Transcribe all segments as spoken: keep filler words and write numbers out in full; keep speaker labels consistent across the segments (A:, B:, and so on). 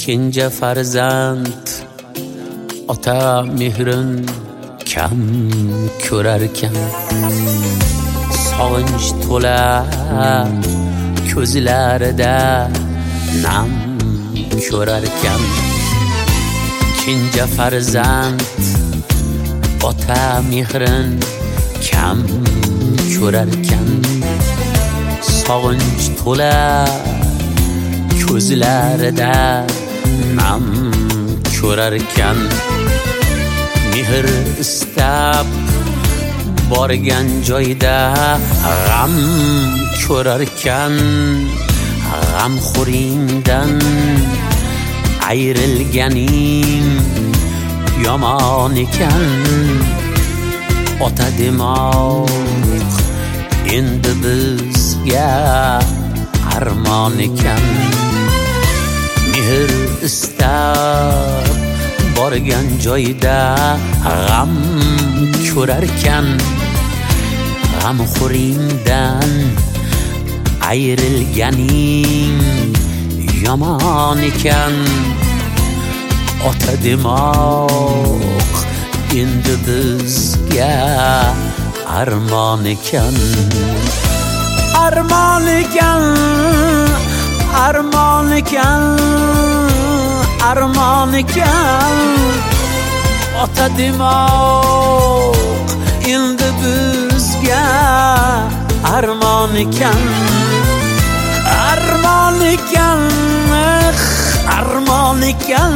A: Kenja farzand ota mehrin kam ko'rarkan, sog'inch to'la ko'zlarida nam ko'rarkan. Kenja farzand ota mehrin kam ko'rarkan, sog'inch to'la ko'zlarida nam ko'rarkan. Mehr istab borgan joyda g'am ko'rarkan, g'amxo'ringdan ayrilganing yomon ekan. Ota demoq endi bizga armon ekan. Mehr istab borgan joyda g'am ko'rarkan, g'amxo'ringdan ayrilganing yomon ekan. Ota demoq endi bizga armon ekan. Armon ekan, armon ekan, armon ekan. Ota demoq endi bizga armon ekan. Armon ekan, armon ekan,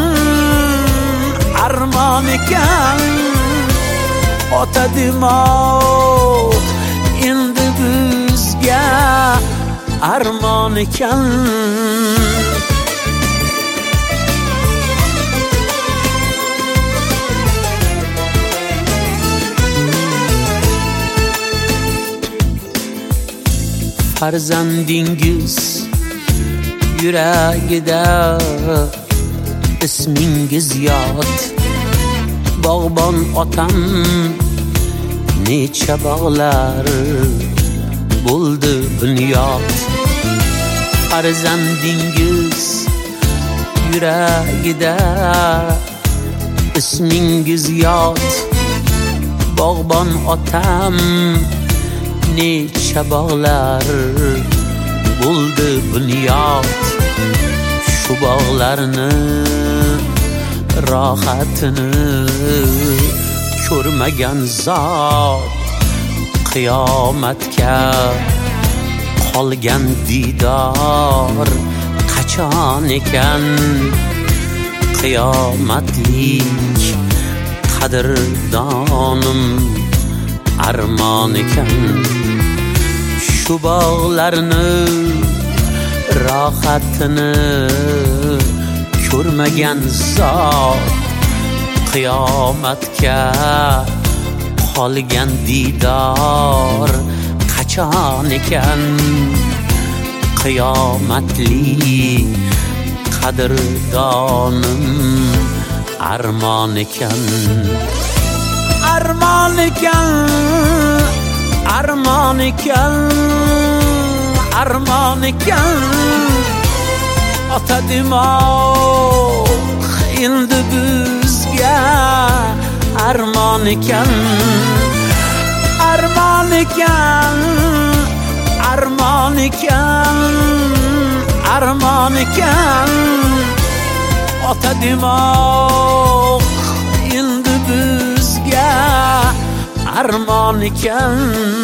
A: armon ekan. Ota demoq endi bizga armon ekan. Farzandingiz yuragida ismingiz yod, bog'bon otam necha bog'lar bo'ldi bunyod. Farzandingiz yuragida ismingiz yod, bog'bon otam necha bog'lar bo'ldi bunyod. Shu bog'larni rohatini ko'rmagan zot qiyomatga qolgan didor qachon ekan. Qiyomatlik qadrdonim armon ekan. Shu bog'larni rohatini ko'rmagan zot qiyomatga qolgan didor qachon ekan. Qiyomatlik qadrdonim armon ekan. Armon ekan, armon ekan, armon ekan. Ota demoq endi bizga armon ekan. Armon ekan, armon ekan, armon ekan. Ota demoq endi bizga armon ekan.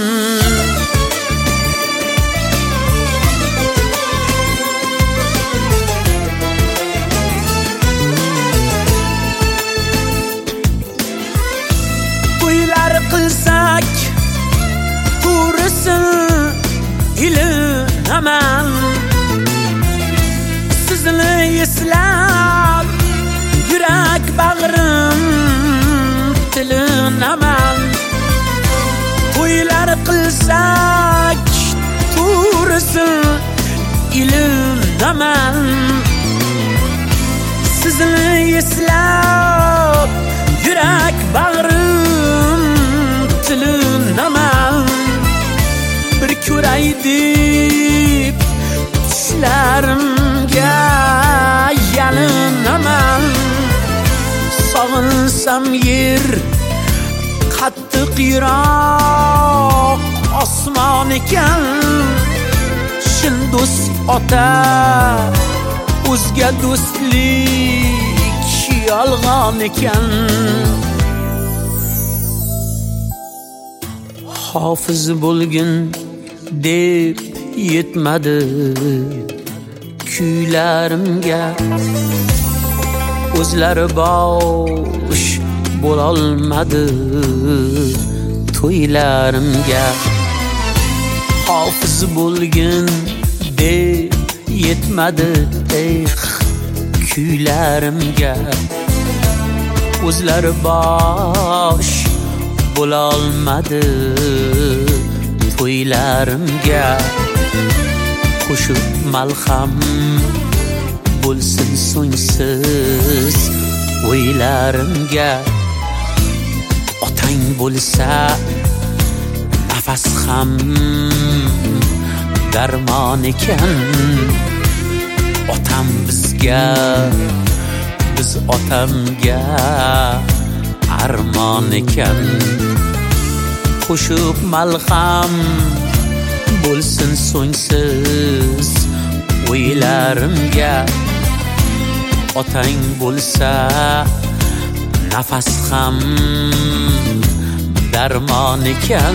A: To'ylar qilsak to'g'risin ilinaman, sizni eslab yurak bag'rim tilinaman. To'ylar qilsak to'g'risin ilinaman, sizni eslab yurak bag'rim tilinaman. Bir ko'ray deb tushlarimga yalin sog'insam yer qattiq yiroq osmon ekan. Shin do'st ota o'zga do'stlik yolg'on ekan. Hofiz bo'lgin deb yetmadi kuylarimga, o'zlari bosh bo'lolmadi to'ylarimga. Hofiz bo'lgin deb yetmadi eh kuylarimga, o'zlari bosh bo'lolmadi to'ylarimga. Qo'shib malham bo'lsin so'ngsiz o'ylarimga. Otang bo'lsa nafas ham darmon ekan. Otam bizga, biz otamga armon ekan. Qo'shib malham bo'lsin so'ngsiz o'ylarimga. Otang bo'lsa nafas ham darmon ekan.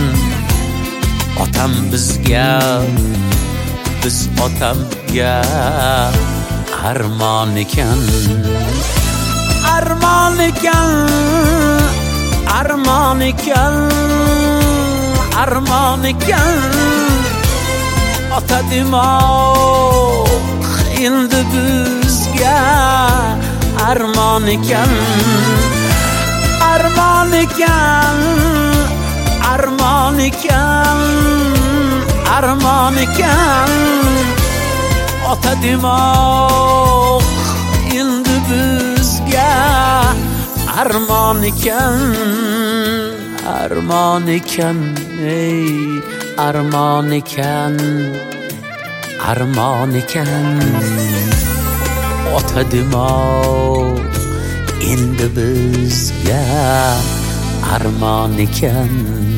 A: Otam bizga, biz otamga armon ekan. Armon ekan, armon ekan, armon ekan. Ota demoq endi bizga armon ekan. Armon ekan, armon ekan, armon ekan. Ota demoq endi bizga armon ekan. Armon ekan, ey armon ekan, armon ekan. Ota demoq endi bizga armon ekan.